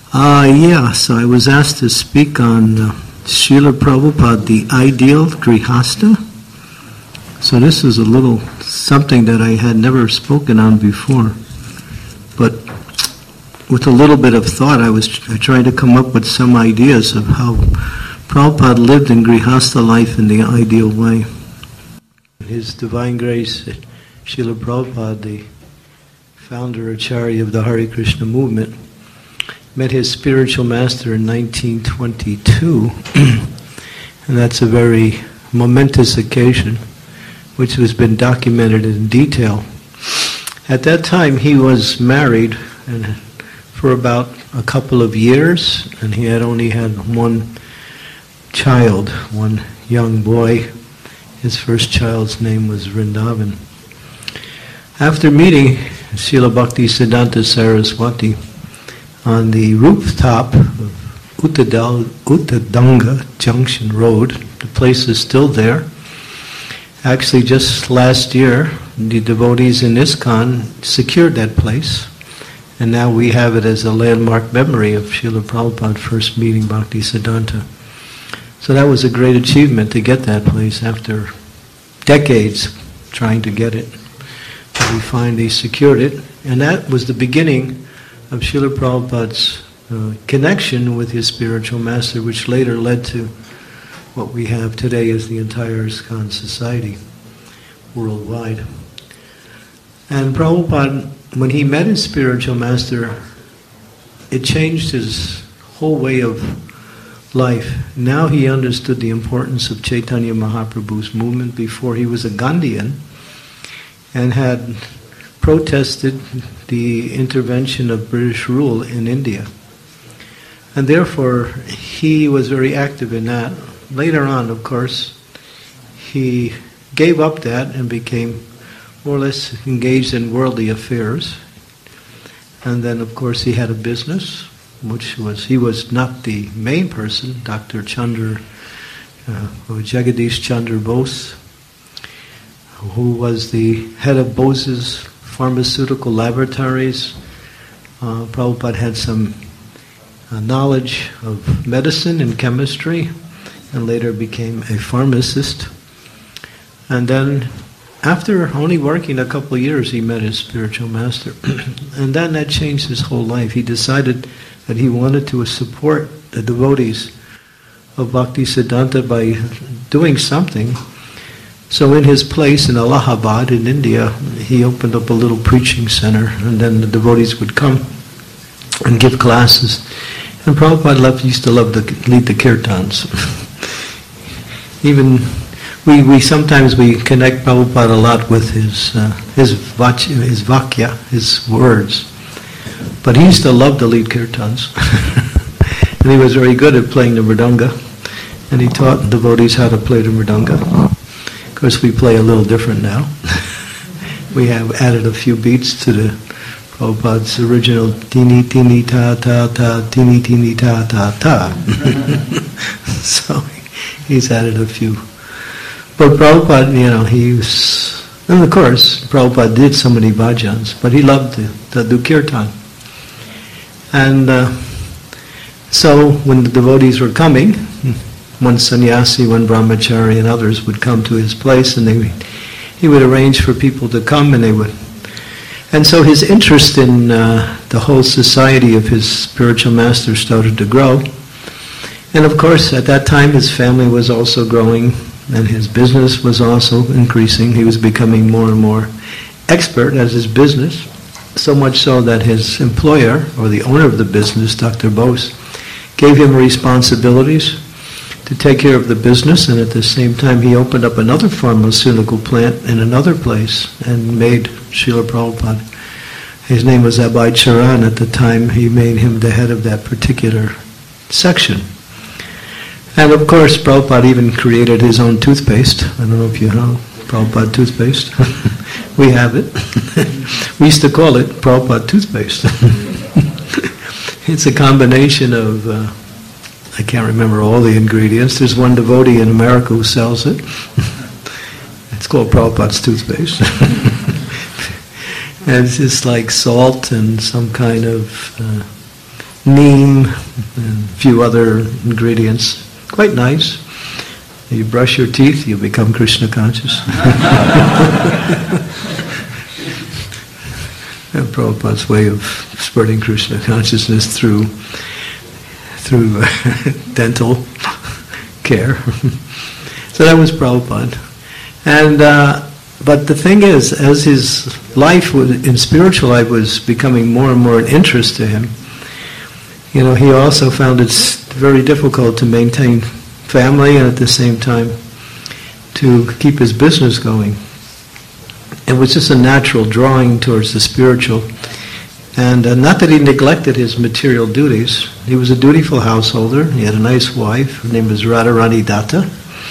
So I was asked to speak on Srila Prabhupada, the ideal Grihasta. So this is a little something that I had never spoken on before. But with a little bit of thought, I tried to come up with some ideas of how Prabhupada lived in Grihasta life in the ideal way. His Divine Grace, Srila Prabhupada, the founder Acharya of the Hare Krishna movement, met his spiritual master in 1922, and that's a very momentous occasion, which has been documented in detail. At that time, he was married and for about a couple of years, and he had only had one child, one young boy. His first child's name was Vrindavan. After meeting Srila Bhaktisiddhanta Saraswati on the rooftop of Uttadanga Junction Road, the place is still there. Actually, just last year, the devotees in ISKCON secured that place, and now we have it as a landmark memory of Srila Prabhupada first meeting Bhaktisiddhanta. So that was a great achievement to get that place after decades trying to get it. We finally secured it, and that was the beginning of Srila Prabhupada's connection with his spiritual master, which later led to what we have today as the entire ISKCON society worldwide. And Prabhupada, when he met his spiritual master, it changed his whole way of life. Now he understood the importance of Chaitanya Mahaprabhu's movement. Before, he was a Gandhian and had protested the intervention of British rule in India. And therefore, he was very active in that. Later on, of course, he gave up that and became more or less engaged in worldly affairs. And then, of course, he had a business, he was not the main person. Dr. Chandra, Jagadish Chandra Bose, who was the head of Bose's pharmaceutical laboratories. Prabhupada had some knowledge of medicine and chemistry, and later became a pharmacist. And then, after only working a couple of years, he met his spiritual master. And then that changed his whole life. He decided that he wanted to support the devotees of Bhaktisiddhanta by doing something. So in his place in Allahabad in India, he opened up a little preaching center, and then the devotees would come and give classes. And Prabhupada used to love to lead the kirtans. Even we sometimes connect Prabhupada a lot with his vakya, his words. But he used to love to lead kirtans. And he was very good at playing the mridanga. And he taught devotees how to play the mridanga. Of course, we play a little different now. We have added a few beats to the Prabhupada's original tini tini ta ta ta tini tini ta ta ta. So he's added a few. But Prabhupada, and of course, Prabhupada did so many bhajans, but he loved to do kirtan. And so when the devotees were coming, one sannyasi, one brahmachari, and others would come to his place, and he would arrange for people to come, and so his interest in the whole society of his spiritual master started to grow. And of course, at that time, his family was also growing, and his business was also increasing. He was becoming more and more expert at his business, so much so that his employer, or the owner of the business, Dr. Bose, gave him responsibilities to take care of the business, and at the same time he opened up another pharmaceutical plant in another place and made Srila Prabhupada. His name was Abhay Charan. At the time, he made him the head of that particular section. And of course, Prabhupada even created his own toothpaste. I don't know if you know Prabhupada toothpaste. We have it. We used to call it Prabhupada toothpaste. It's a combination of, I can't remember all the ingredients. There's one devotee in America who sells it. It's called Prabhupada's toothpaste. And it's just like salt and some kind of neem, and a few other ingredients. Quite nice. You brush your teeth, you become Krishna conscious. And Prabhupada's way of spreading Krishna consciousness through dental care. So that was Prabhupada. And but the thing is, as his life in spiritual life was becoming more and more an interest to him, he also found it very difficult to maintain family and at the same time to keep his business going. It was just a natural drawing towards the spiritual. And not that he neglected his material duties. He was a dutiful householder. He had a nice wife. Her name was Radharani Datta.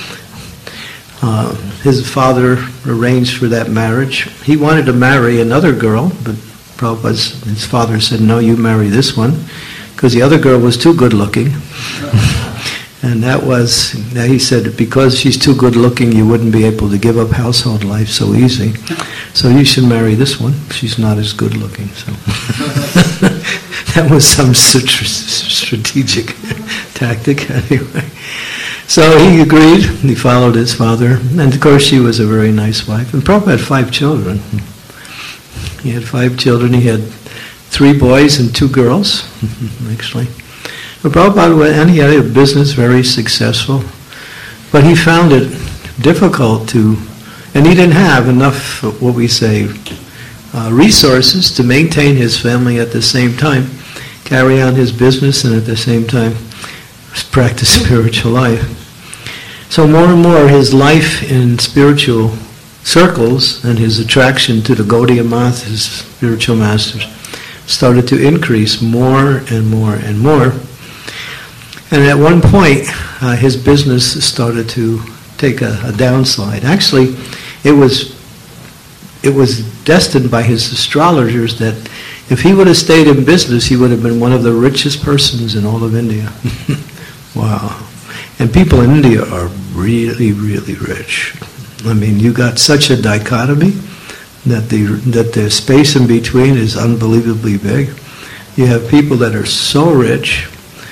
His father arranged for that marriage. He wanted to marry another girl, but his father said, no, you marry this one, because the other girl was too good looking. And he said, because she's too good looking, you wouldn't be able to give up household life so easy. So you should marry this one. She's not as good looking. So that was some strategic tactic anyway. So he agreed. He followed his father. And of course she was a very nice wife. And Prabhupada had 5 children. He had 5 children. He had 3 boys and 2 girls, actually. But Prabhupada, and he had a business very successful, but he found it difficult and he didn't have enough, what we say, resources to maintain his family at the same time, carry on his business and at the same time practice spiritual life. So more and more his life in spiritual circles and his attraction to the Gaudiya Math, his spiritual masters, started to increase more and more and more. And at one point, his business started to take a downside. Actually, it was destined by his astrologers that if he would have stayed in business, he would have been one of the richest persons in all of India. Wow. And people in India are really, really rich. I mean, you got such a dichotomy that the space in between is unbelievably big. You have people that are so rich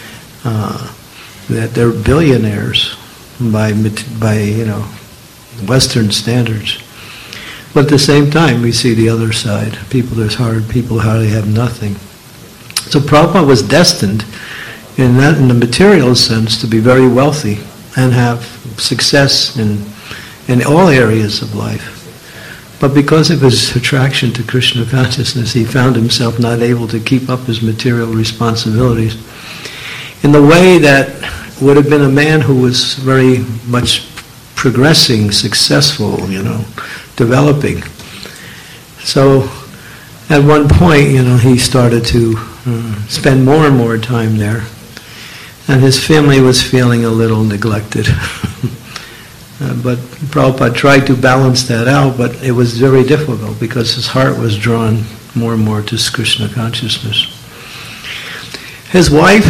that they're billionaires by Western standards. But at the same time, we see the other side. People hardly have nothing. So Prabhupada was destined in the material sense to be very wealthy and have success in all areas of life. But because of his attraction to Krishna consciousness, he found himself not able to keep up his material responsibilities in the way that would have been a man who was very much progressing, successful, developing. So at one point, he started to spend more and more time there. And his family was feeling a little neglected. But Prabhupada tried to balance that out, but it was very difficult because his heart was drawn more and more to Krishna consciousness. His wife,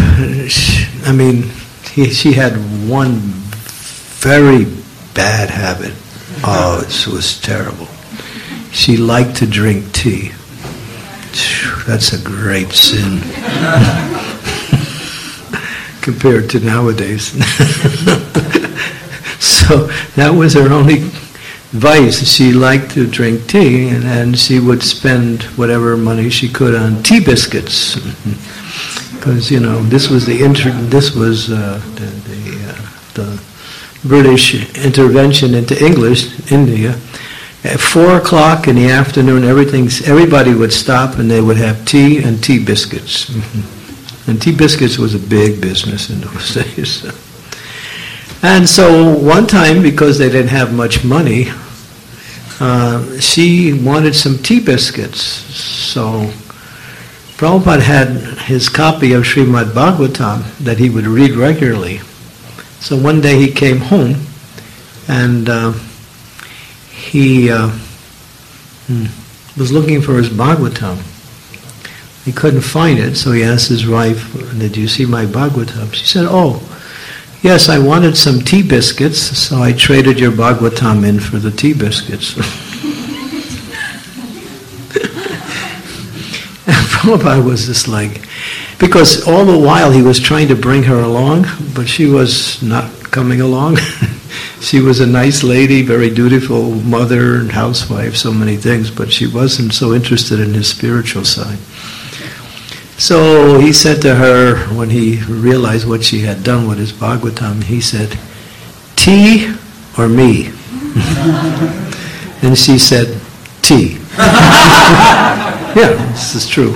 she had one very bad habit. Oh, it was terrible. She liked to drink tea. That's a great sin compared to nowadays. So that was her only vice. She liked to drink tea, and she would spend whatever money she could on tea biscuits. Because this was the British intervention into India. At 4:00 in the afternoon, everybody would stop and they would have tea and tea biscuits. And tea biscuits was a big business in those days. And so one time, because they didn't have much money, she wanted some tea biscuits. So Prabhupada had his copy of Srimad Bhagavatam that he would read regularly. So one day he came home and he was looking for his Bhagavatam. He couldn't find it, so he asked his wife, "Did you see my Bhagavatam?" She said, "Oh, yes, I wanted some tea biscuits, so I traded your Bhagavatam in for the tea biscuits." And Prabhupada was just like, Because all the while he was trying to bring her along, but she was not coming along. She was a nice lady, very dutiful mother and housewife, so many things, but she wasn't so interested in his spiritual side. So he said to her, when he realized what she had done with his Bhagavatam, he said, "Tea or me?" And she said, "Tea." Yeah, this is true.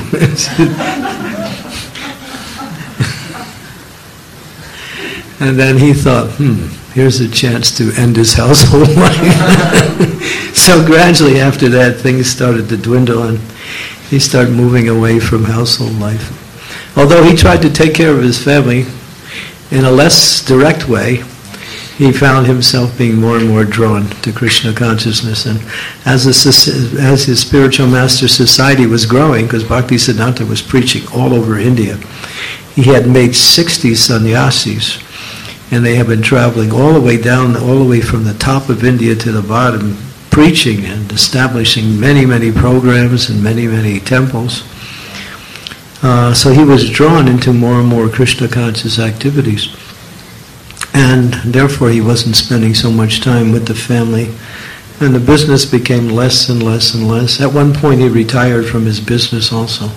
And then he thought, here's a chance to end his household life. So gradually after that, things started to dwindle and he started moving away from household life. Although he tried to take care of his family in a less direct way, he found himself being more and more drawn to Krishna consciousness. And as his spiritual master society was growing, because Bhaktisiddhanta was preaching all over India, he had made 60 sannyasis. And they have been traveling all the way down, all the way from the top of India to the bottom, preaching and establishing many, many programs and many, many temples. So he was drawn into more and more Krishna conscious activities. And therefore he wasn't spending so much time with the family. And the business became less and less and less. At one point he retired from his business also.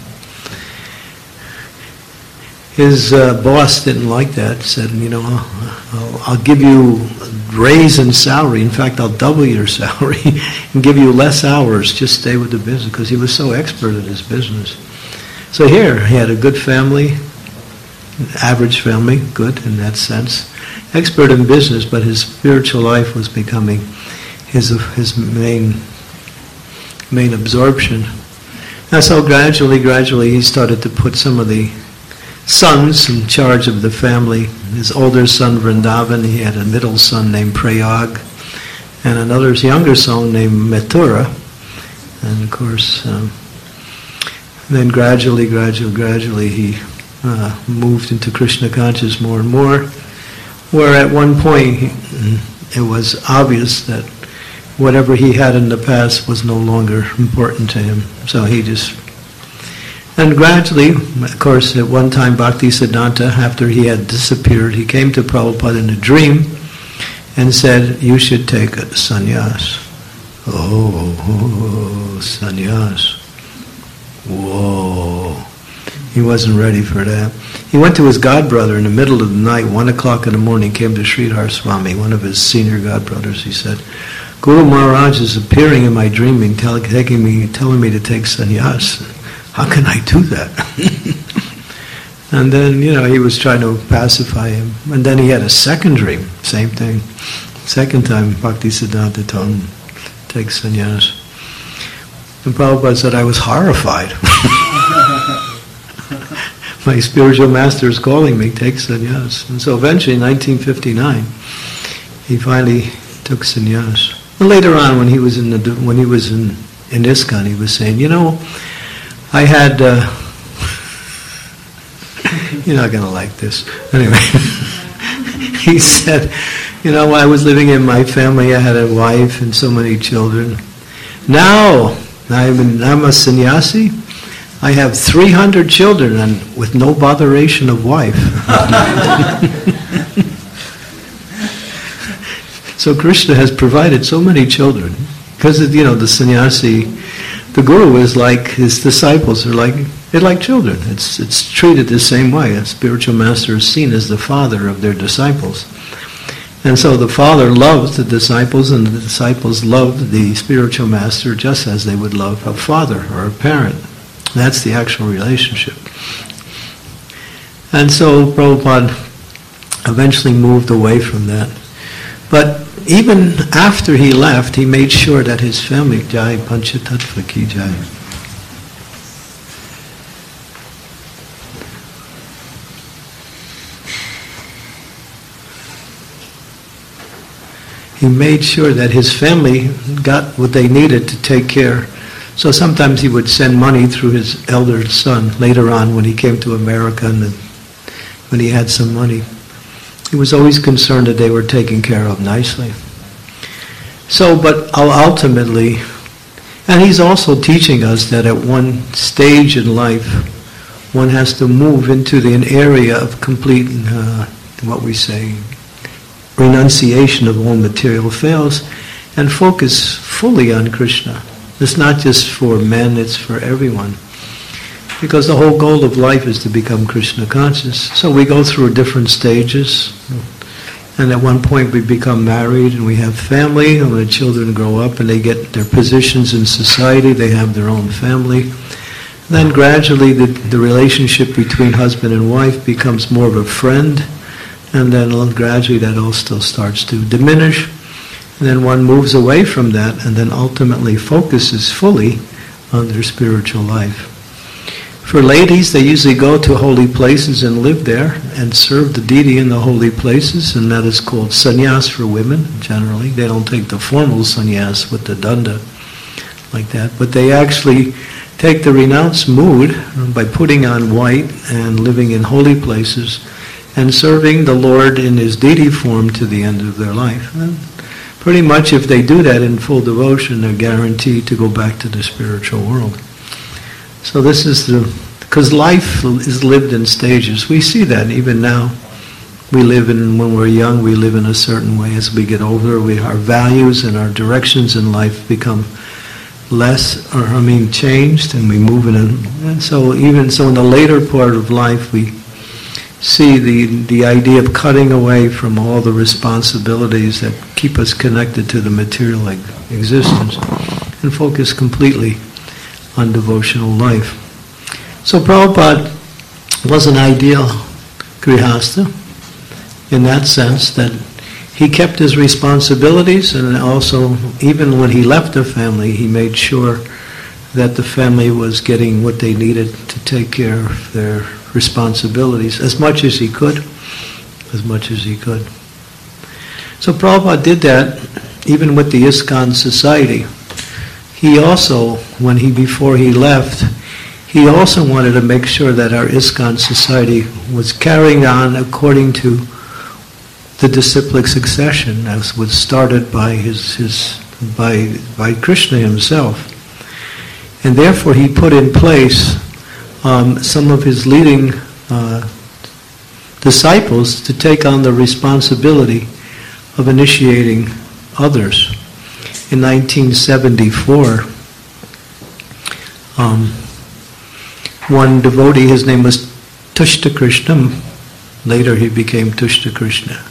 His boss didn't like that, said, I'll give you a raise in salary. In fact, I'll double your salary and give you less hours. Just stay with the business, because he was so expert at his business. So here, he had a good family, average family, good in that sense. Expert in business, but his spiritual life was becoming his main absorption. And so gradually he started to put some of the sons in charge of the family. His older son Vrindavan, he had a middle son named Prayag, and another younger son named Mathura. And of course, then gradually he moved into Krishna consciousness more and more, where at one point it was obvious that whatever he had in the past was no longer important to him. So he just... And gradually, of course, at one time Bhaktisiddhanta, after he had disappeared, he came to Prabhupada in a dream and said, "You should take a sannyas." Oh, sannyas. Whoa. He wasn't ready for that. He went to his godbrother in the middle of the night, 1 o'clock in the morning, came to Sridhar Swami, one of his senior godbrothers. He said, "Guru Maharaj is appearing in my dreaming, telling me to take sannyas. How can I do that?" And then, he was trying to pacify him. And then he had a second dream, same thing. Second time, Bhaktisiddhanta told him, take sannyas. And Prabhupada said, I was horrified. My spiritual master is calling me, take sannyas. And so eventually, in 1959, he finally took sannyas. And later on, when he was in ISKCON, he was saying, I had, you're not going to like this. Anyway, he said, when I was living in my family, I had a wife and so many children. Now I'm a sannyasi. I have 300 children and with no botheration of wife. So Krishna has provided so many children. Because, the sannyasi, the guru is like, his disciples are like children. It's treated the same way. A spiritual master is seen as the father of their disciples. And so the father loves the disciples, and the disciples love the spiritual master just as they would love a father or a parent. That's the actual relationship. And so Prabhupada eventually moved away from that. But even after he left, he made sure that his family, Jai Panchatattva ki Jai. He made sure that his family got what they needed to take care. So sometimes he would send money through his elder son later on when he came to America and when he had some money. He was always concerned that they were taken care of nicely. So, but ultimately, and he's also teaching us that at one stage in life, one has to move into an area of complete, what we say, renunciation of all material affairs, and focus fully on Krishna. It's not just for men, it's for everyone. Because the whole goal of life is to become Krishna conscious. So we go through different stages. And at one point we become married and we have family, and when the children grow up and they get their positions in society, they have their own family. Then gradually the relationship between husband and wife becomes more of a friend, and then gradually that all still starts to diminish. And then one moves away from that and then ultimately focuses fully on their spiritual life. For ladies, they usually go to holy places and live there and serve the deity in the holy places, and that is called sannyas for women, generally. They don't take the formal sannyas with the danda like that, but they actually take the renounced mood by putting on white and living in holy places and serving the Lord in his deity form to the end of their life. And pretty much if they do that in full devotion, they're guaranteed to go back to the spiritual world. So this is because life is lived in stages. We see that even now. We live in, when we're young, we live in a certain way. As we get older, our values and our directions in life become changed, and we move in. And so even so in the later part of life, we see the idea of cutting away from all the responsibilities that keep us connected to the material existence and focus completely on devotional life. So Prabhupada was an ideal grihastha in that sense that he kept his responsibilities, and also even when he left the family, he made sure that the family was getting what they needed to take care of their responsibilities as much as he could. So Prabhupada did that even with the ISKCON society. He also, before he left, he also wanted to make sure that our ISKCON society was carrying on according to the disciplic succession as was started by by Krishna himself. And therefore he put in place some of his leading disciples to take on the responsibility of initiating others. In 1974, one devotee, his name was Tushta Krishna, later he became Tushta Krishna.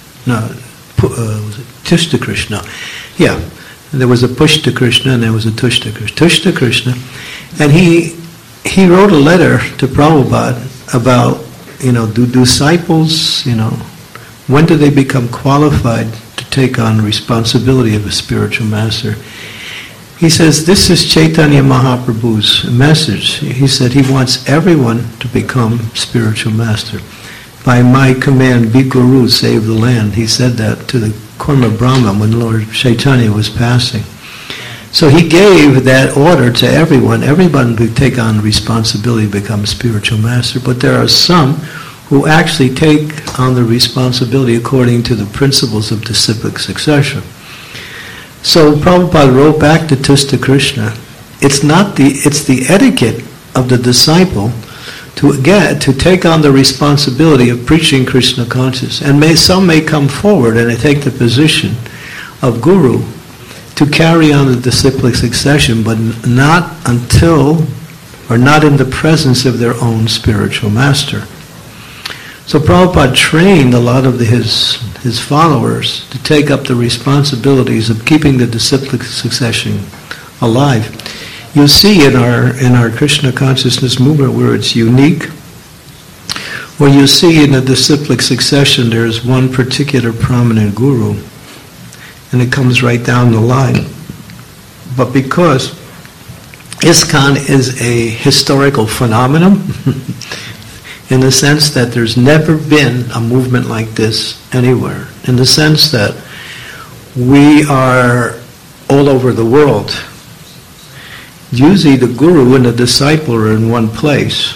Tushta Krishna. Yeah, there was a Pushta Krishna and there was a Tushta Krishna. Tushta Krishna, and he wrote a letter to Prabhupada about, do disciples, when do they become qualified to take on responsibility of a spiritual master? He says, this is Chaitanya Mahaprabhu's message. He said he wants everyone to become spiritual master. By my command, be guru, save the land. He said that to the Kurma Brahma when Lord Chaitanya was passing. So he gave that order to everyone. Everyone would take on responsibility to become spiritual master, but there are some who actually take on the responsibility according to the principles of disciplic succession. So Prabhupada wrote back to Tushta Krishna, it's the etiquette of the disciple to take on the responsibility of preaching Krishna consciousness. And some may come forward and they take the position of guru to carry on the disciplic succession, but not until, or not in the presence of their own spiritual master. So Prabhupada trained a lot of his followers to take up the responsibilities of keeping the disciplic succession alive. You'll see in our Krishna consciousness movement where it's unique, where you see in the disciplic succession there's one particular prominent guru, and it comes right down the line. But because ISKCON is a historical phenomenon, in the sense that there's never been a movement like this anywhere, in the sense that we are all over the world. Usually the guru and the disciple are in one place,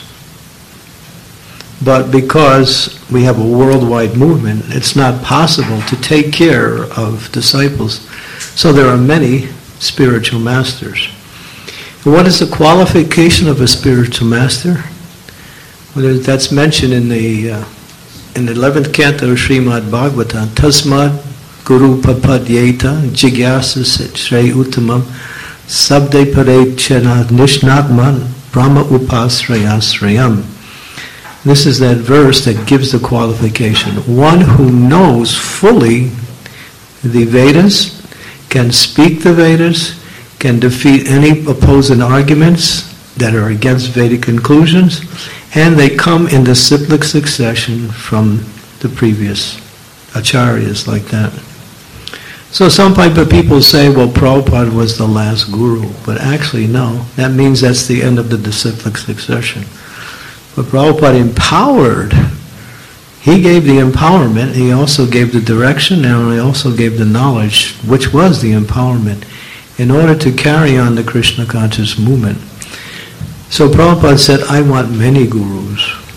but because we have a worldwide movement, it's not possible to take care of disciples. So there are many spiritual masters. What is the qualification of a spiritual master? That's mentioned in the 11th canto of Srimad Bhagavatam. Tasmad Guru Papadyeta Jigyasa Shrey Uttamam Sabde Pare Chena Nishnatman Brahma Upasrayasrayam. This is that verse that gives the qualification. One who knows fully the Vedas, can speak the Vedas, can defeat any opposing arguments that are against Vedic conclusions, and they come in the cyclic succession from the previous acharyas like that. So some people say, well, Prabhupada was the last guru, but actually no, that means that's the end of the disciplic succession. But Prabhupada empowered, he gave the empowerment, he also gave the direction, and he also gave the knowledge, which was the empowerment, in order to carry on the Krishna conscious movement. So Prabhupada said, I want many gurus.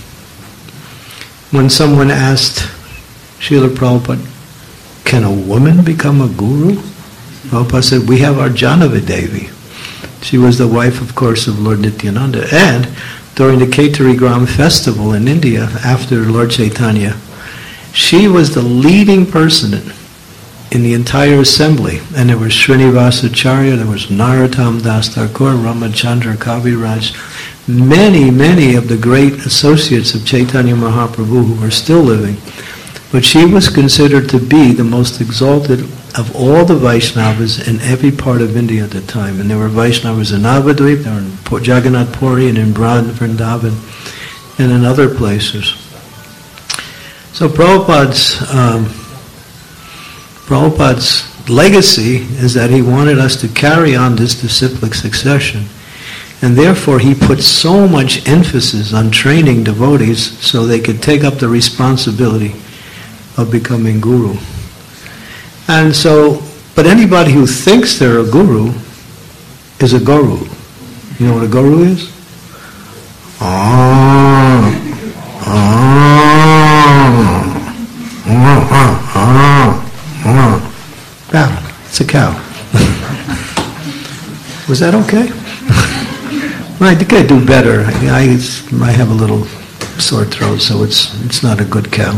When someone asked Srila Prabhupada, can a woman become a guru? Prabhupada said, we have our Jahnavi Devi. She was the wife, of course, of Lord Nityananda. And during the Ketari Gram festival in India, after Lord Chaitanya, she was the leading person in the entire assembly. And there was Srinivasacharya, there was Narottam Das Thakur, Ramachandra Kaviraj, many of the great associates of Chaitanya Mahaprabhu who were still living. But she was considered to be the most exalted of all the Vaishnavas in every part of India at the time. And there were Vaishnavas in Navadvip, there were in Jagannath Puri, and in Braj, Vrindavan, and in other places. So Prabhupada's legacy is that he wanted us to carry on this disciplic succession. And therefore he put so much emphasis on training devotees so they could take up the responsibility of becoming guru. And so, but anybody who thinks they're a guru is a guru. You know what a guru is? Cow. It's a cow. Was that okay? I think I do better. I have a little sore throat, so it's not a good cow.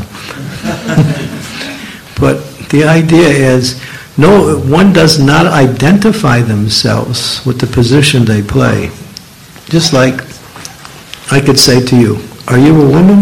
But the idea is, no, one does not identify themselves with the position they play. Just like I could say to you, are you a woman?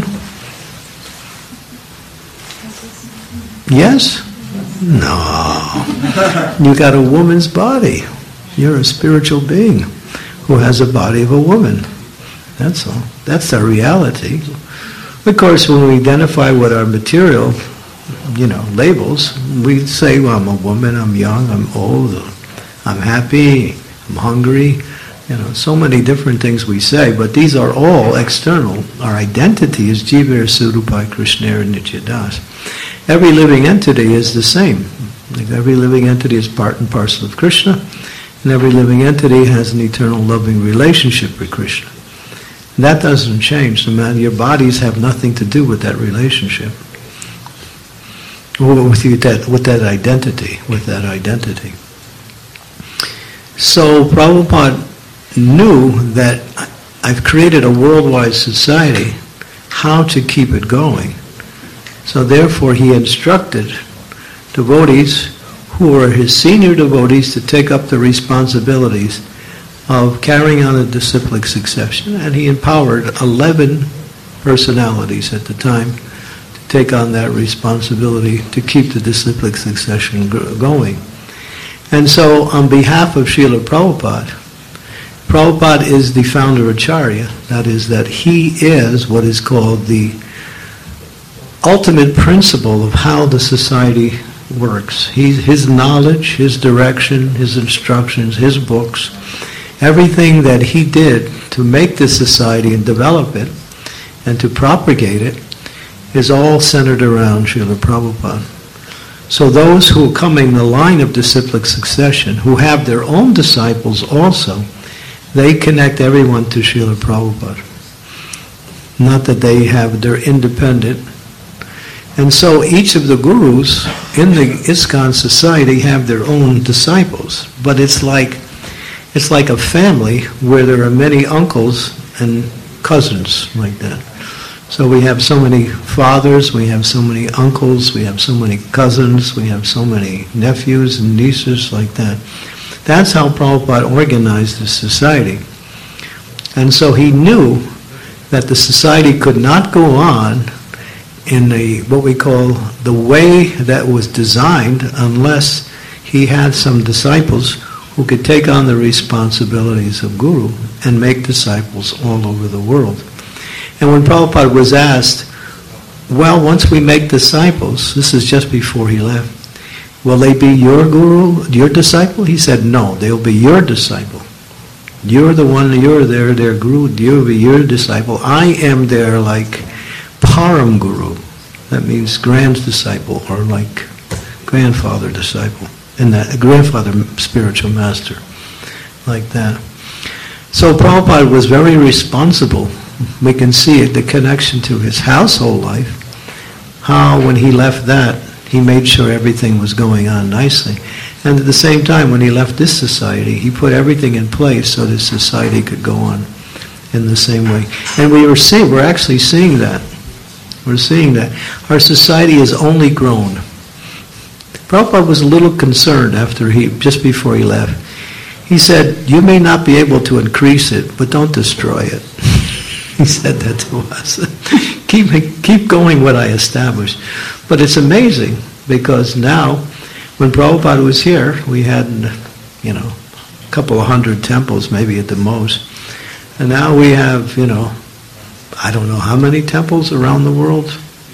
Yes? No. You got a woman's body. You're a spiritual being who has a body of a woman. That's all. That's our reality. Of course, when we identify what our material, labels, we say, well, I'm a woman, I'm young, I'm old, I'm happy, I'm hungry, so many different things we say, but these are all external. Our identity is Jiva Surupai Krishna Nityadas. Every living entity is the same. Every living entity is part and parcel of Krishna, and every living entity has an eternal loving relationship with Krishna. And that doesn't change. Your bodies have nothing to do with that relationship. With that identity. So Prabhupada knew that I've created a worldwide society, how to keep it going. So therefore he instructed devotees who were his senior devotees to take up the responsibilities of carrying on a disciplic succession, and he empowered 11 personalities at the time to take on that responsibility to keep the disciplic succession going. And so on behalf of Srila Prabhupada is the founder acharya, that is, that he is what is called the ultimate principle of how the society works. His knowledge, his direction, his instructions, his books, everything that he did to make this society and develop it and to propagate it is all centered around Srila Prabhupada. So those who are coming in the line of disciplic succession, who have their own disciples also, they connect everyone to Srila Prabhupada. Not that they're independent. And so each of the gurus in the ISKCON society have their own disciples. But it's like a family where there are many uncles and cousins like that. So we have so many fathers, we have so many uncles, we have so many cousins, we have so many nephews and nieces like that. That's how Prabhupada organized the society. And so he knew that the society could not go on in what we call the way that was designed unless he had some disciples who could take on the responsibilities of Guru and make disciples all over the world. And when Prabhupada was asked, well, once we make disciples, this is just before he left, will they be your Guru, your disciple? He said, no, they'll be your disciple. You're the one, you're their Guru, you'll be your disciple. I am their Param Guru. That means grand disciple or grandfather disciple. And that grandfather spiritual master, like that. So Prabhupada was very responsible. We can see it, the connection to his household life, how when he left that, he made sure everything was going on nicely. And at the same time, when he left this society, he put everything in place so this society could go on in the same way. And we're actually seeing that. We're seeing that. Our society has only grown. Prabhupada was a little concerned just before he left. He said, you may not be able to increase it, but don't destroy it. He said that to us. keep going what I established. But it's amazing because now, when Prabhupada was here, we had, a couple of hundred temples, maybe at the most. And now we have, I don't know how many temples around the world?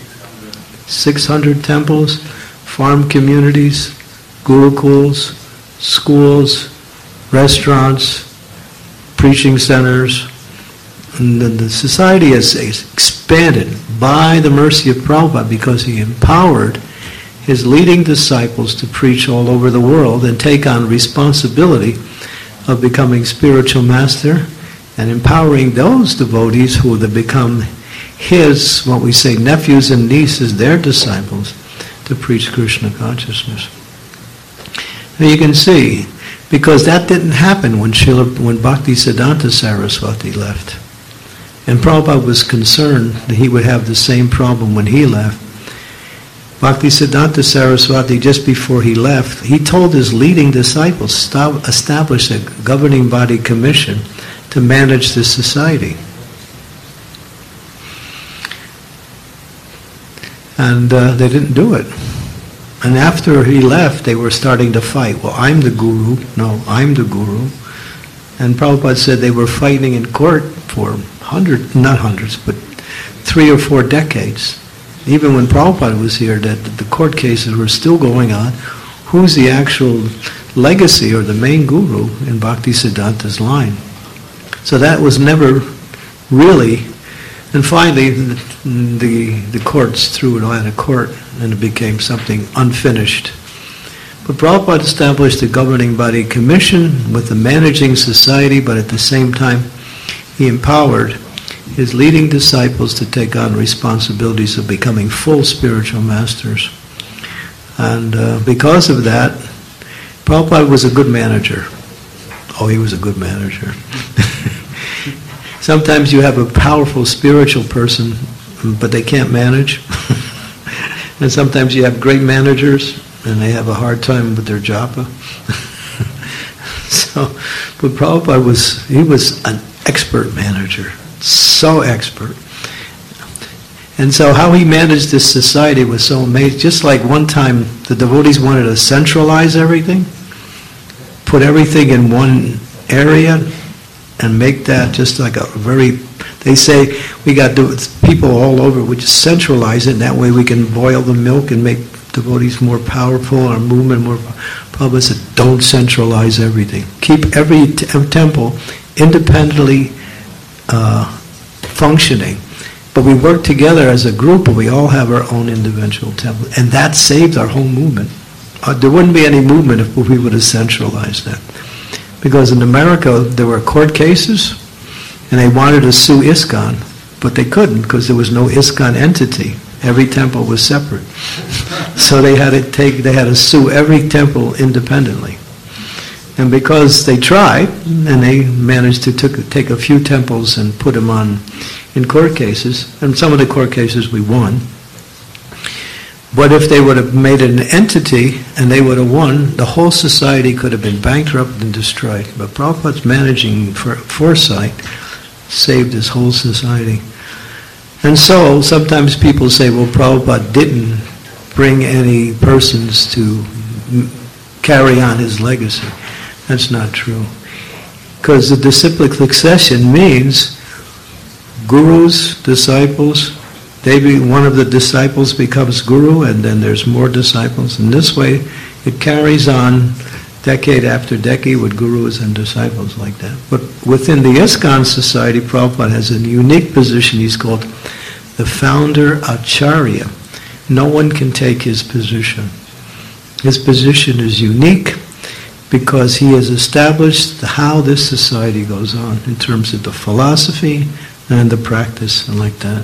600 temples, farm communities, gurukuls, schools, restaurants, preaching centers. And the society has expanded by the mercy of Prabhupada because he empowered his leading disciples to preach all over the world and take on responsibility of becoming spiritual master and empowering those devotees who have become his, what we say, nephews and nieces, their disciples, to preach Krishna consciousness. Now you can see, because that didn't happen when Bhaktisiddhanta Saraswati left. And Prabhupada was concerned that he would have the same problem when he left. Bhaktisiddhanta Saraswati, just before he left, he told his leading disciples, establish a governing body commission to manage the society. And they didn't do it. And after he left, they were starting to fight. Well, I'm the Guru. No, I'm the Guru. And Prabhupada said they were fighting in court for not hundreds, but 3 or 4 decades. Even when Prabhupada was here, that the court cases were still going on. Who's the actual legacy or the main guru in Bhaktisiddhanta's line? So that was never really. And finally, the courts threw it out of court, and it became something unfinished. But Prabhupada established a governing body commission with the managing society, but at the same time, he empowered his leading disciples to take on responsibilities of becoming full spiritual masters. And because of that, Prabhupada was a good manager. Oh, he was a good manager. Sometimes you have a powerful spiritual person, but they can't manage. And sometimes you have great managers, and they have a hard time with their japa. But Prabhupada was an expert manager, so expert. And so how he managed this society was so amazing. Just like one time the devotees wanted to centralize everything, put everything in one area, and make that just like they say, we got people all over, we just centralize it, and that way we can boil the milk and make devotees more powerful, our movement more powerful. Prabhupada said, don't centralize everything. Keep every temple independently functioning. But we work together as a group, and we all have our own individual temple. And that saved our whole movement. There wouldn't be any movement if we would have centralized that. Because in America, there were court cases, and they wanted to sue ISKCON, but they couldn't because there was no ISKCON entity. Every temple was separate. So they had to sue every temple independently. And because they tried, and they managed to take a few temples and put them in court cases, and some of the court cases we won. But if they would have made it an entity and they would have won, the whole society could have been bankrupt and destroyed. But Prabhupada's managing foresight saved his whole society. And so sometimes people say, well, Prabhupada didn't bring any persons to carry on his legacy. That's not true. Because the disciplic succession means gurus, disciples, one of the disciples becomes guru, and then there's more disciples. And this way, it carries on decade after decade with gurus and disciples like that. But within the ISKCON society, Prabhupada has a unique position. He's called the founder Acharya. No one can take his position. His position is unique because he has established how this society goes on in terms of the philosophy and the practice and like that.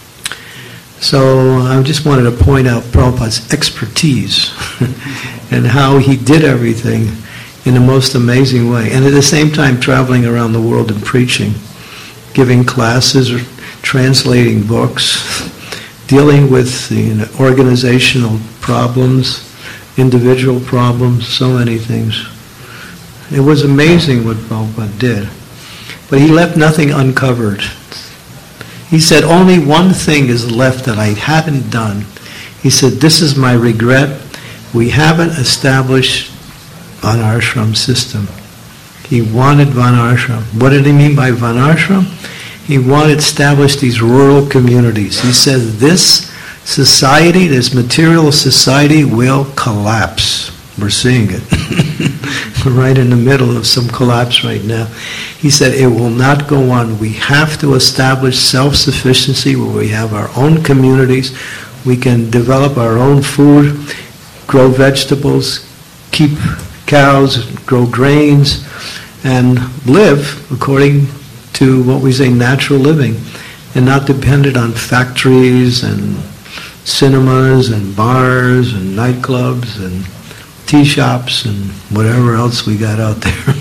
So I just wanted to point out Prabhupada's expertise and how he did everything in the most amazing way. And at the same time traveling around the world and preaching, giving classes, or translating books, dealing with organizational problems, individual problems, so many things. It was amazing what Prabhupada did. But he left nothing uncovered. He said, only one thing is left that I haven't done. He said, this is my regret. We haven't established Varnashram system. He wanted Varnashram. What did he mean by Varnashram? He wanted to establish these rural communities. He said, this society, this material society will collapse. We're seeing it. We're right in the middle of some collapse right now. He said, it will not go on. We have to establish self-sufficiency where we have our own communities. We can develop our own food, grow vegetables, keep cows, grow grains, and live according to what we say natural living, and not dependent on factories and cinemas and bars and nightclubs and tea shops and whatever else we got out there.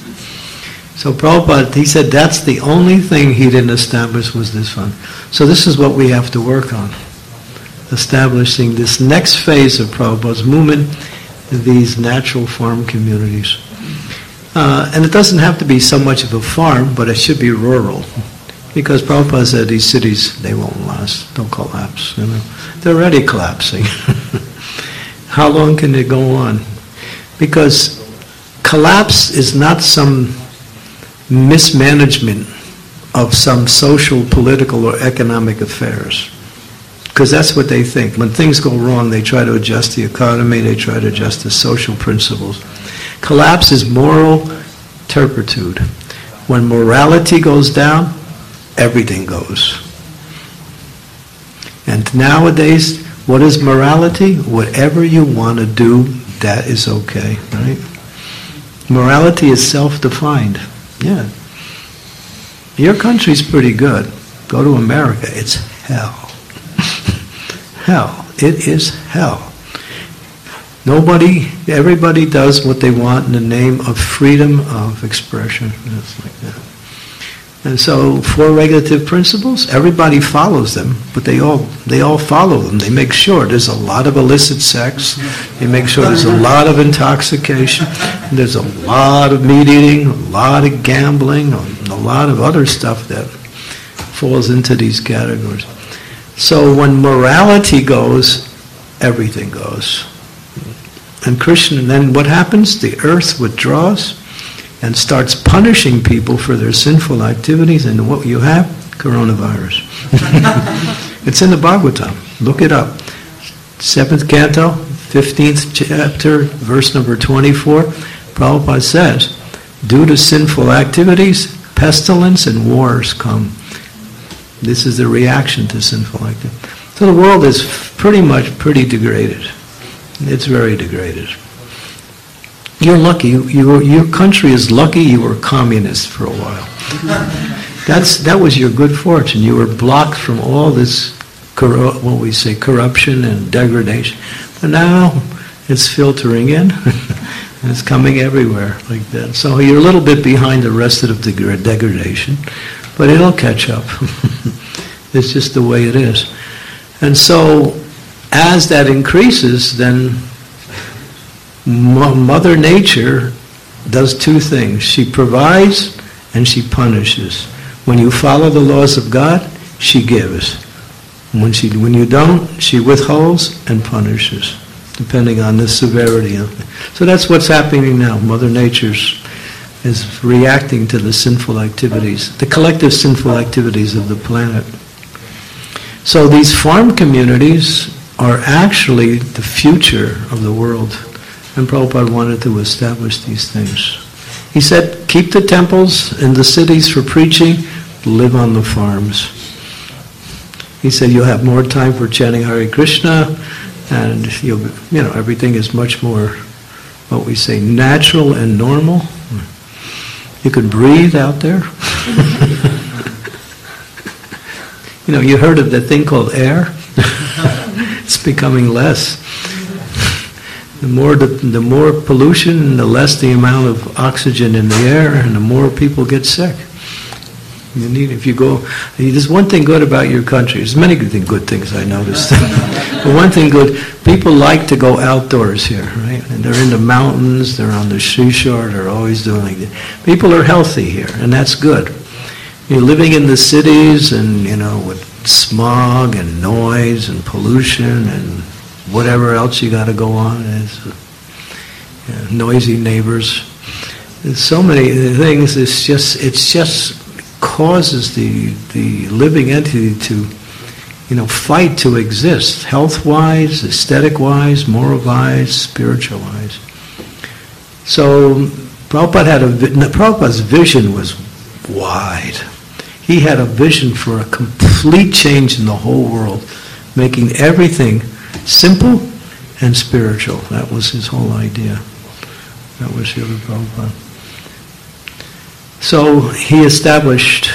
So Prabhupada, he said that's the only thing he didn't establish was this one. So this is what we have to work on, establishing this next phase of Prabhupada's movement, these natural farm communities. And it doesn't have to be so much of a farm, but it should be rural. Because Prabhupada said these cities, they won't last, they'll collapse. They're already collapsing. How long can it go on? Because collapse is not some mismanagement of some social, political, or economic affairs. Because that's what they think. When things go wrong, they try to adjust the economy, they try to adjust the social principles. Collapse is moral turpitude. When morality goes down, everything goes. And nowadays, what is morality? Whatever you want to do, that is okay, right? Morality is self-defined. Yeah. Your country's pretty good. Go to America, it's hell. Hell. It is hell. Everybody does what they want in the name of freedom of expression. It's like that. And so, 4 regulative principles, everybody follows them, but they all follow them. They make sure there's a lot of illicit sex, they make sure there's a lot of intoxication, there's a lot of meat eating, a lot of gambling, a lot of other stuff that falls into these categories. So when morality goes, everything goes. And Krishna, then what happens? The earth withdraws and starts punishing people for their sinful activities, and what you have? Coronavirus. It's in the Bhagavatam. Look it up. 7th canto, 15th chapter, verse number 24. Prabhupada says, due to sinful activities, pestilence and wars come. This is the reaction to sinful activity. So the world is pretty degraded. It's very degraded. You're lucky. Your country is lucky you were communist for a while. That was your good fortune. You were blocked from all this, what we say, corruption and degradation. But now it's filtering in. And it's coming everywhere like that. So you're a little bit behind the rest of the degradation, but it'll catch up. It's just the way it is. And so as that increases, then Mother Nature does two things. She provides and she punishes. When you follow the laws of God, she gives. When you don't, she withholds and punishes, depending on the severity of it. So that's what's happening now. Mother Nature is reacting to the sinful activities, the collective sinful activities of the planet. So these farm communities are actually the future of the world. And Prabhupada wanted to establish these things. He said, keep the temples and the cities for preaching, live on the farms. He said, you'll have more time for chanting Hare Krishna, and everything is much more, what we say, natural and normal. You can breathe out there. You heard of the thing called air? It's becoming less. The more pollution, the less the amount of oxygen in the air, and the more people get sick. There's one thing good about your country. There's many good things I noticed. But one thing good, people like to go outdoors here, right? And they're in the mountains, they're on the seashore, they're always doing it. People are healthy here, and that's good. You're living in the cities and, with smog and noise and pollution and whatever else you got to go on. Noisy neighbors. There's so many things. It's just causes the living entity to, fight to exist, health-wise, aesthetic-wise, moral-wise, spiritual-wise. So Prabhupada's vision was wide. He had a vision for a complete change in the whole world, making everything simple and spiritual. That was his whole idea. That was Srila Prabhupada. So he established,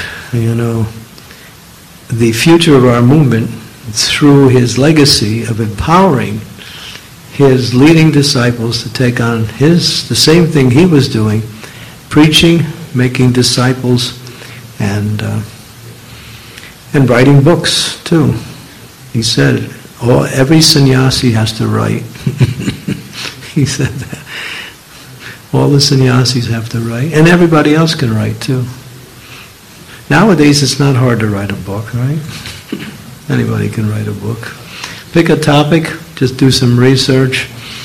the future of our movement through his legacy of empowering his leading disciples to take on the same thing he was doing, preaching, making disciples, and writing books too. He said, every sannyasi has to write. He said that. All the sannyasis have to write, and everybody else can write too. Nowadays it's not hard to write a book, right? Anybody can write a book. Pick a topic, just do some research.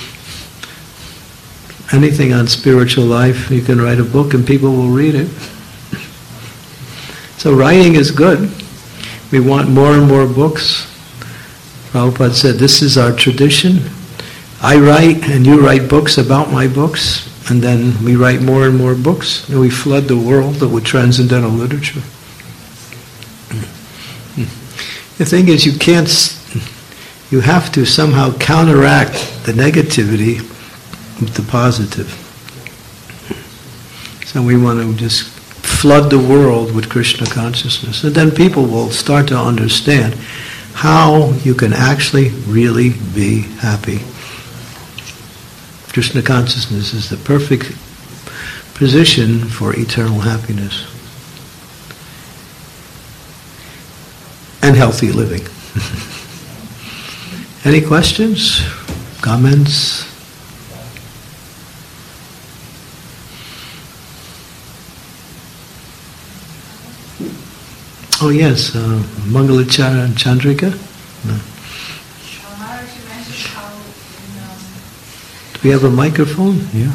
Anything on spiritual life, you can write a book and people will read it. So writing is good. We want more and more books. Prabhupada said, this is our tradition. I write and you write books about my books, and then we write more and more books, and we flood the world with transcendental literature. The thing is, you have to somehow counteract the negativity with the positive. So we want to just flood the world with Krishna consciousness. And then people will start to understand how you can actually really be happy. Krishna consciousness is the perfect position for eternal happiness. And healthy living. Any questions? Comments? Oh yes, Mangala Chandrika. No. Do we have a microphone? Yeah.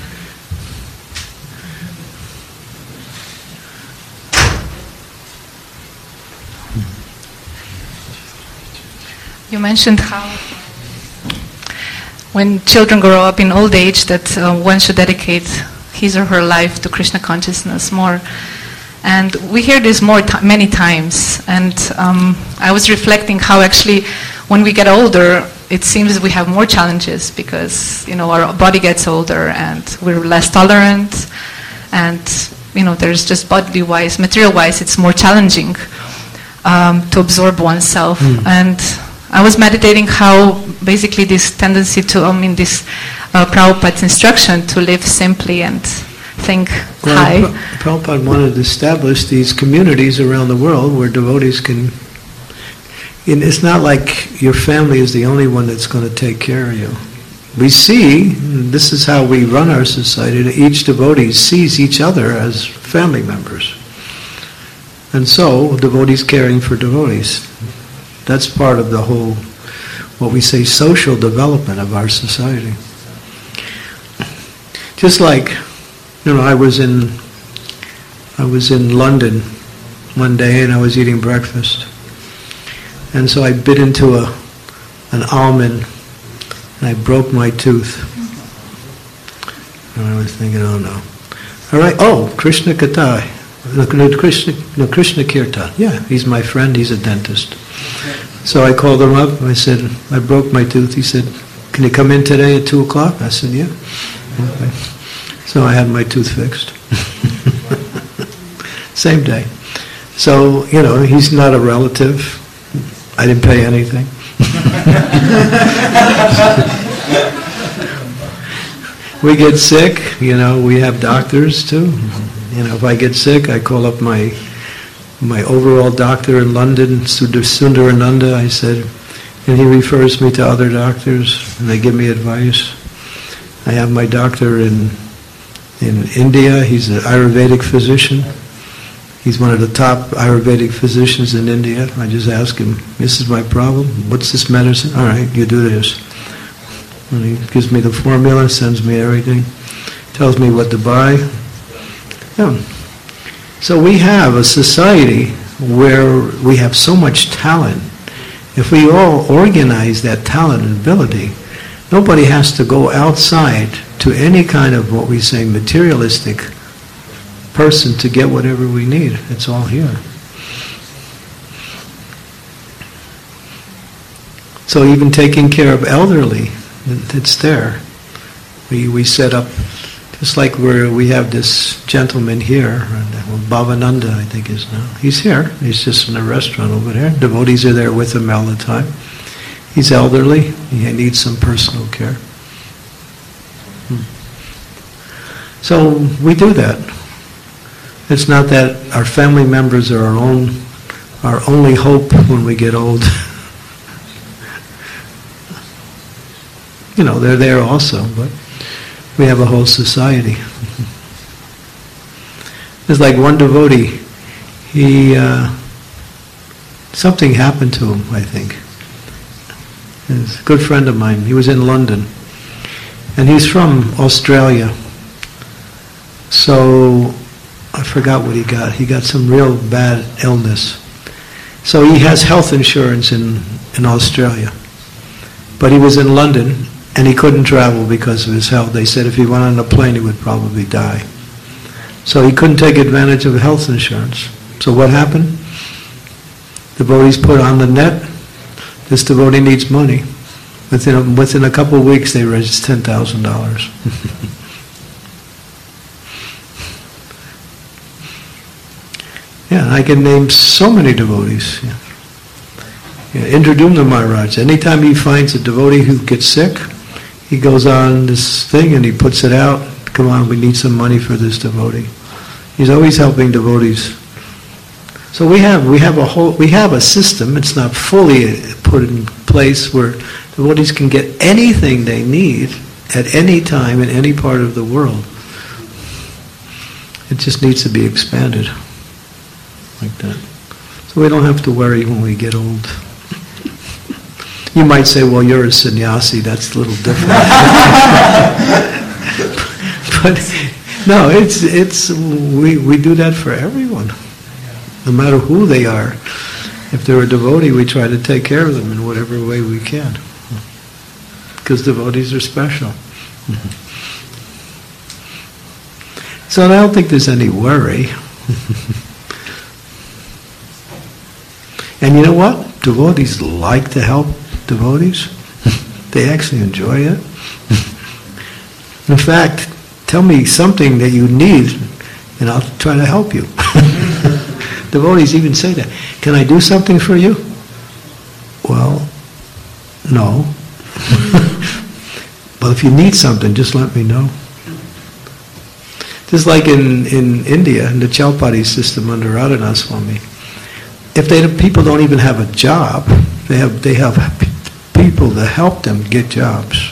You mentioned how when children grow up in old age that one should dedicate his or her life to Krishna consciousness more. And we hear this many times. And I was reflecting how actually when we get older, it seems we have more challenges because, our body gets older and we're less tolerant. And, there's just bodily-wise, material-wise, it's more challenging to absorb oneself. And I was meditating how basically this tendency to, this Prabhupada's instruction to live simply and think high. Prabhupada wanted to establish these communities around the world where devotees can. It's not like your family is the only one that's going to take care of you. We see, this is how we run our society, that each devotee sees each other as family members. And so, devotees caring for devotees. That's part of the whole, what we say, social development of our society. Just like, I was in London one day and I was eating breakfast. And so I bit into an almond and I broke my tooth. And I was thinking, oh no. All right, Krishna Katha. Krishna Kirtan. Yeah, he's my friend, he's a dentist. So I called him up, I said, I broke my tooth. He said, can you come in today at 2 o'clock? I said, yeah. Okay. So I had my tooth fixed. Same day. So, he's not a relative. I didn't pay anything. We get sick, we have doctors too. If I get sick, I call up my overall doctor in London, Sundarananda, I said, and he refers me to other doctors, and they give me advice. I have my doctor in India. He's an Ayurvedic physician. He's one of the top Ayurvedic physicians in India. I just ask him, this is my problem. What's this medicine? All right, you do this. And he gives me the formula, sends me everything, tells me what to buy. Yeah. So we have a society where we have so much talent. If we all organize that talent and ability, nobody has to go outside to any kind of what we say materialistic person to get whatever we need. It's all here. So even taking care of elderly, it's there. We set up, just like we have this gentleman here, Bhavananda I think is now. He's here. He's just in a restaurant over there. Devotees are there with him all the time. He's elderly. He needs some personal care. So we do that. It's not that our family members are our only hope when we get old. They're there also, but we have a whole society. There's like one devotee, something happened to him, I think. He's a good friend of mine. He was in London. And he's from Australia. So I forgot what he got. He got some real bad illness. So he has health insurance in Australia. But he was in London and he couldn't travel because of his health. They said if he went on a plane he would probably die. So he couldn't take advantage of health insurance. So what happened? Devotees put on the net, this devotee needs money. Within a couple of weeks they raised $10,000. Yeah, I can name so many devotees. Yeah. Indradumna Maharaj, anytime he finds a devotee who gets sick, he goes on this thing and he puts it out, come on, we need some money for this devotee. He's always helping devotees. So we have a system, it's not fully put in place where devotees can get anything they need at any time in any part of the world. It just needs to be expanded. Like that. So we don't have to worry when we get old. You might say, well, you're a sannyasi, that's a little different. But no, we do that for everyone. No matter who they are. If they're a devotee, we try to take care of them in whatever way we can. Because devotees are special. So I don't think there's any worry. And you know what? Devotees like to help devotees. They actually enjoy it. In fact, tell me something that you need and I'll try to help you. Devotees even say that. Can I do something for you? Well, No. But if you need something, just let me know. Just like in India, in the Chaupadi system under Radhanath Swami, if people don't even have a job, they have people to help them get jobs.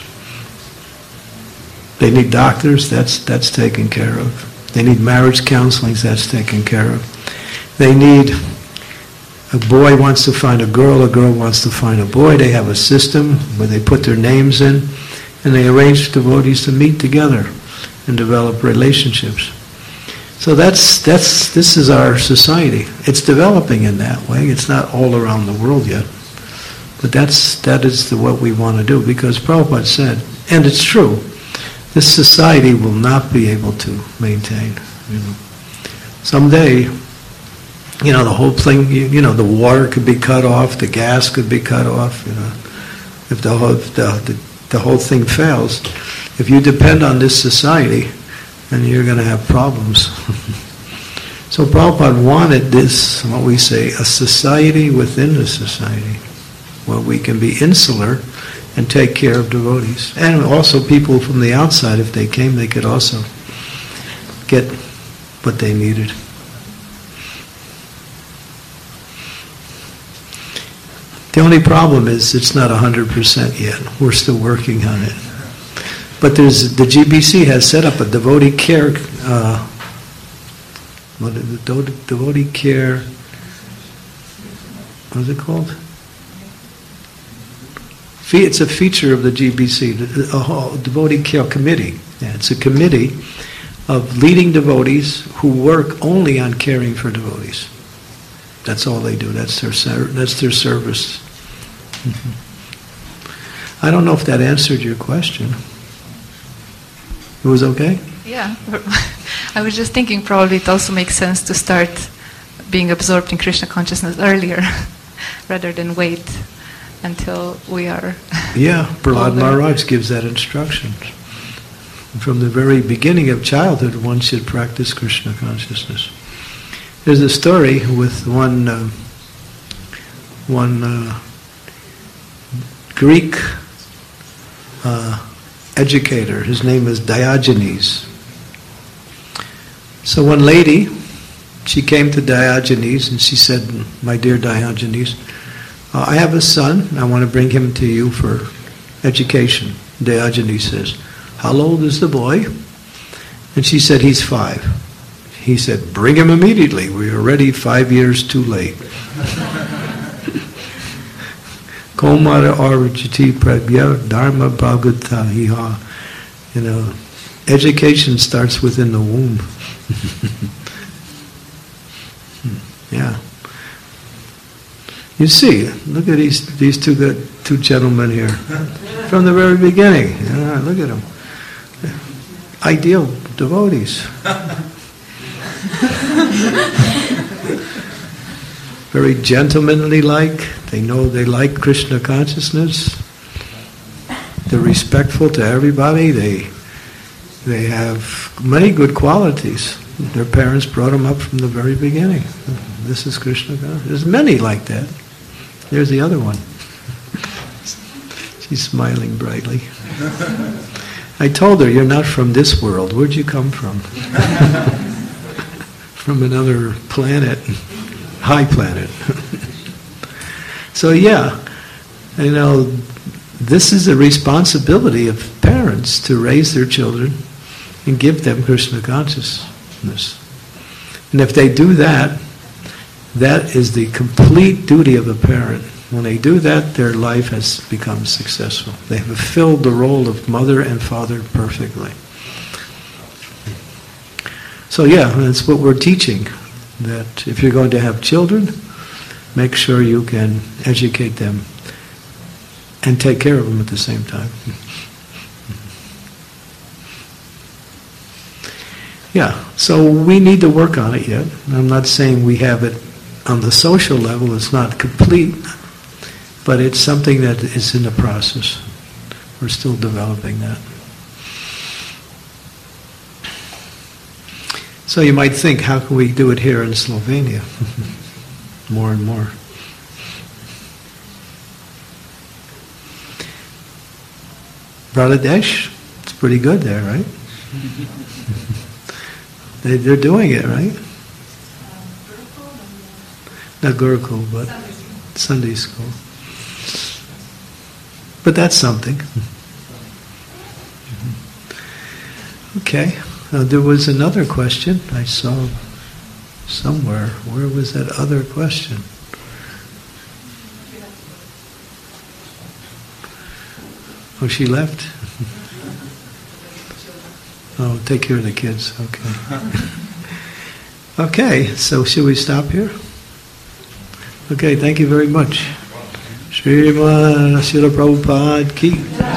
They need doctors, that's taken care of. They need marriage counseling, that's taken care of. They need, a boy wants to find a girl wants to find a boy. They have a system where they put their names in, and they arrange devotees to meet together and develop relationships. So this is our society. It's developing in that way. It's not all around the world yet. But that is what we want to do, because Prabhupada said, and it's true, this society will not be able to maintain. Someday, the whole thing, the water could be cut off, the gas could be cut off, if the whole thing fails. If you depend on this society, then you're going to have problems. So Prabhupada wanted this, what we say, a society within a society, where we can be insular and take care of devotees. And also people from the outside, if they came, they could also get what they needed. The only problem is it's not 100% yet. We're still working on it. But the GBC has set up a devotee care, devotee care, what is it called? It's a feature of the GBC, a devotee care committee. Yeah, it's a committee of leading devotees who work only on caring for devotees. That's all they do. That's their service. Mm-hmm. I don't know if that answered your question. It was okay? Yeah. I was just thinking probably it also makes sense to start being absorbed in Krishna consciousness earlier rather than wait until we are... Yeah, Prahlad Maharaj gives that instruction. From the very beginning of childhood, one should practice Krishna consciousness. There's a story with one Greek educator. His name is Diogenes. So one lady, she came to Diogenes and she said, "My dear Diogenes, I have a son. I want to bring him to you for education." Diogenes says, "How old is the boy?" And she said, "He's 5. He said, "Bring him immediately. We are already 5 years too late." Komara arjati prabhya dharma bhagata hiha. Education starts within the womb. Yeah. You see, look at these two gentlemen here. From the very beginning. Look at them. Ideal devotees. Very gentlemanly-like. They know they like Krishna consciousness. They're respectful to everybody. They have many good qualities. Their parents brought them up from the very beginning. This is Krishna consciousness. There's many like that. There's the other one. She's smiling brightly. I told her, "You're not from this world. Where'd you come from?" From another planet. High planet. So yeah, this is a responsibility of parents to raise their children and give them Krishna consciousness. And if they do that, that is the complete duty of a parent. When they do that, their life has become successful. They have fulfilled the role of mother and father perfectly. So yeah, that's what we're teaching. That if you're going to have children, make sure you can educate them and take care of them at the same time. Yeah, so we need to work on it yet. I'm not saying we have it on the social level, it's not complete, but it's something that is in the process. We're still developing that. So you might think, how can we do it here in Slovenia? More and more. Bangladesh, it's pretty good there, right? They're doing it, right? Not Gurukul, but Sunday school. But that's something. Okay. There was another question I saw somewhere. Where was that other question? Oh, she left? Oh, take care of the kids. Okay. Okay, so should we stop here? Okay, thank you very much. Srimad Srila Prabhupada ki